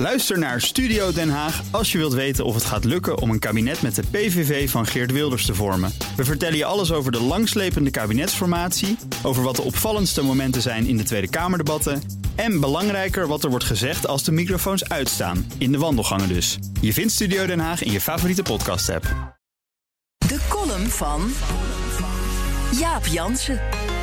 Luister naar Studio Den Haag als je wilt weten of het gaat lukken om een kabinet met de PVV van Geert Wilders te vormen. We vertellen je alles over de langslepende kabinetsformatie, over wat de opvallendste momenten zijn in de Tweede Kamerdebatten en belangrijker wat er wordt gezegd als de microfoons uitstaan, in de wandelgangen dus. Je vindt Studio Den Haag in je favoriete podcast-app. De column van Jaap Jansen.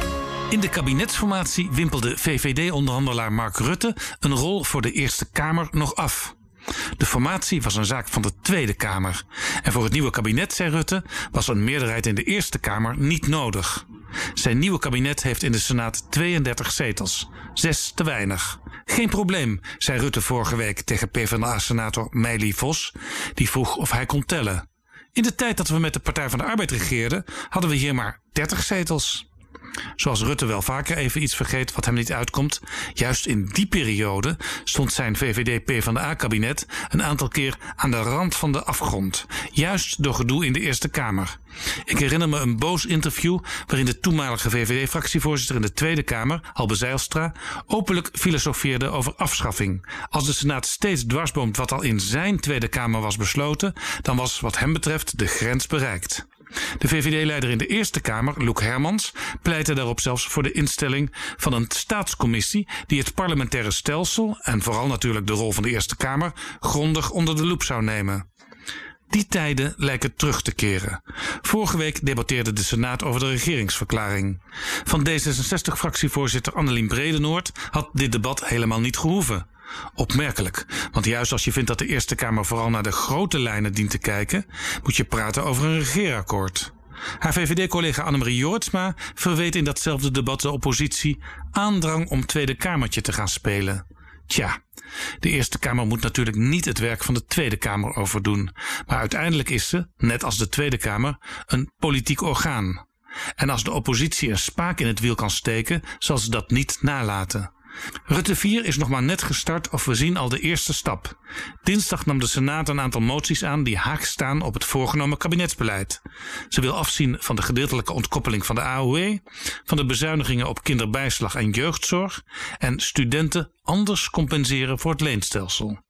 In de kabinetsformatie wimpelde VVD-onderhandelaar Mark Rutte een rol voor de Eerste Kamer nog af. De formatie was een zaak van de Tweede Kamer. En voor het nieuwe kabinet, zei Rutte, was een meerderheid in de Eerste Kamer niet nodig. Zijn nieuwe kabinet heeft in de Senaat 32 zetels. 6 te weinig. Geen probleem, zei Rutte vorige week tegen PvdA-senator Meili Vos, die vroeg of hij kon tellen. In de tijd dat we met de Partij van de Arbeid regeerden, hadden we hier maar 30 zetels. Zoals Rutte wel vaker even iets vergeet wat hem niet uitkomt, juist in die periode stond zijn VVD-PvdA-kabinet een aantal keer aan de rand van de afgrond. Juist door gedoe in de Eerste Kamer. Ik herinner me een boos interview waarin de toenmalige VVD-fractievoorzitter in de Tweede Kamer, Halbe Zijlstra, openlijk filosofeerde over afschaffing. Als de Senaat steeds dwarsboomt wat al in zijn Tweede Kamer was besloten, dan was wat hem betreft de grens bereikt. De VVD-leider in de Eerste Kamer, Loek Hermans, pleitte daarop zelfs voor de instelling van een staatscommissie die het parlementaire stelsel en vooral natuurlijk de rol van de Eerste Kamer grondig onder de loep zou nemen. Die tijden lijken terug te keren. Vorige week debatteerde de Senaat over de regeringsverklaring. Van D66-fractievoorzitter Annelien Bredenoord had dit debat helemaal niet gehoeven. Opmerkelijk, want juist als je vindt dat de Eerste Kamer vooral naar de grote lijnen dient te kijken, moet je praten over een regeerakkoord. Haar VVD-collega Annemarie Jorritsma verweet in datzelfde debat de oppositie aandrang om Tweede Kamertje te gaan spelen. Tja, de Eerste Kamer moet natuurlijk niet het werk van de Tweede Kamer overdoen, maar uiteindelijk is ze, net als de Tweede Kamer, een politiek orgaan. En als de oppositie een spaak in het wiel kan steken, zal ze dat niet nalaten. Rutte 4 is nog maar net gestart of we zien al de eerste stap. Dinsdag nam de Senaat een aantal moties aan die haaks staan op het voorgenomen kabinetsbeleid. Ze wil afzien van de gedeeltelijke ontkoppeling van de AOW, van de bezuinigingen op kinderbijslag en jeugdzorg en studenten anders compenseren voor het leenstelsel.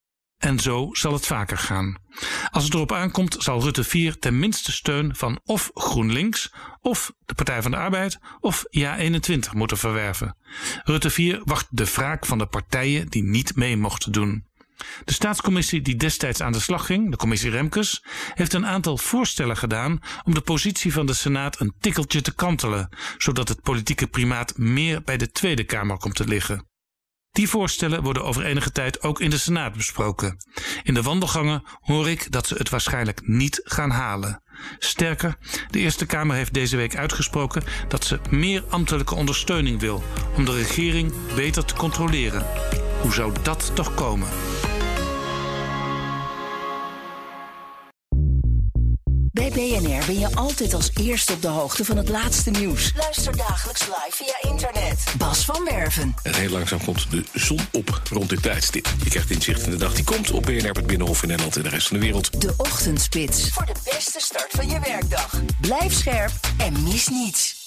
En zo zal het vaker gaan. Als het erop aankomt zal Rutte 4 tenminste steun van of GroenLinks, of de Partij van de Arbeid, of JA21 moeten verwerven. Rutte 4 wacht de wraak van de partijen die niet mee mochten doen. De staatscommissie die destijds aan de slag ging, de commissie Remkes, heeft een aantal voorstellen gedaan om de positie van de Senaat een tikkeltje te kantelen, zodat het politieke primaat meer bij de Tweede Kamer komt te liggen. Die voorstellen worden over enige tijd ook in de Senaat besproken. In de wandelgangen hoor ik dat ze het waarschijnlijk niet gaan halen. Sterker, de Eerste Kamer heeft deze week uitgesproken dat ze meer ambtelijke ondersteuning wil om de regering beter te controleren. Hoe zou dat toch komen? Bij BNR ben je altijd als eerste op de hoogte van het laatste nieuws. Luister dagelijks live via internet. Bas van Werven. En heel langzaam komt de zon op rond dit tijdstip. Je krijgt inzicht in de dag die komt op BNR, het Binnenhof in Nederland en de rest van de wereld. De Ochtendspits. Voor de beste start van je werkdag. Blijf scherp en mis niets.